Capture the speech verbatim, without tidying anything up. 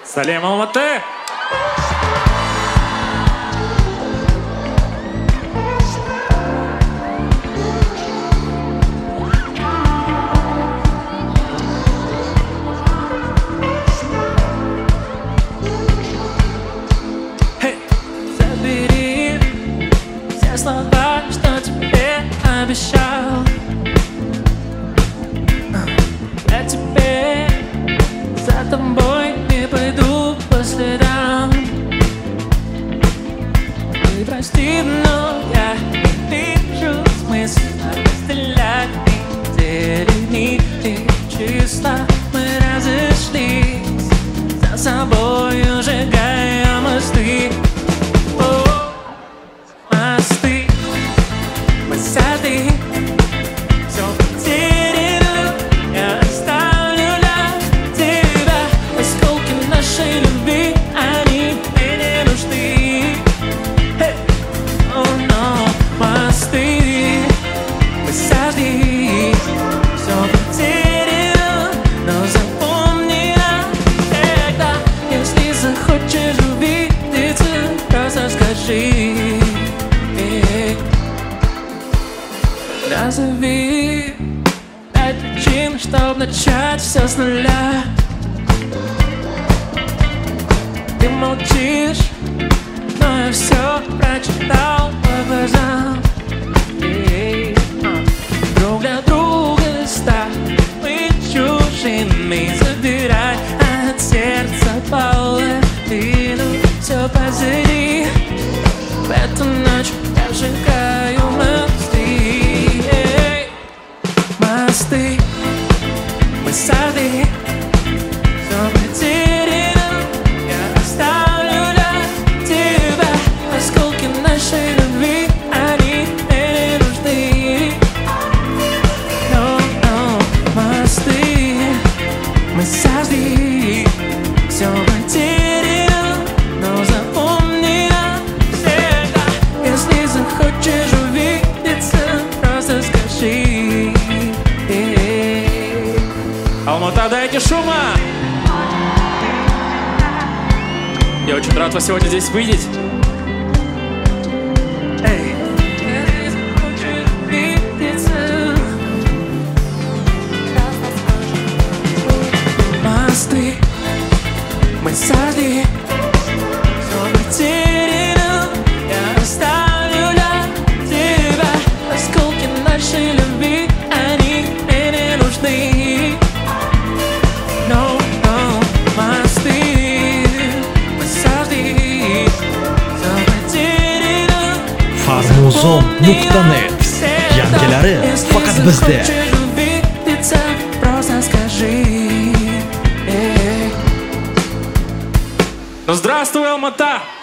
Салем Алматы! Забери все слова, что тебе обещал. Я теперь за тобой не пойду по следам. Ты прости, но я не вижу смысла разделять недели, нити числа. Мы разошлись, за собой сжигая мосты. О, мосты, высоты. Все потеряно, я оставлю для тебя осколки нашей любви, они мне не нужны. Hey. Oh, no. Мосты, высоты. Все потеряно, но запомни навсегда. Если захочешь увидеться, просто скажи. Hey. Назови пять причин, чтоб начать все с нуля. Ты молчишь, но я все прочитал по глазам. Эй, а. Друг для друга стали мы чужими. Забирай от сердца половину. Все позади. В эту ночь я сжигаю мосты. Эй. Мосты, высоты. Все потеряно, я оставлю для тебя осколки нашей любви, они мне не нужны. No, no. Мосты, высоты. Все потеряно, но запомни навсегда. Если захочешь увидеться, просто скажи. Алмата, дайте шума! Я очень рад вас сегодня здесь видеть. Эй. Если захочешь увидеться, мосты, высоты. Все потеряно, я оставлю для тебя осколки нашей любви, они мне не нужны. No, no. Mosты, высоты. Все потеряно. Farmuzon nuqta net yangilari faqat bizda. Просто скажи. Ну, здравствуй, Алмата!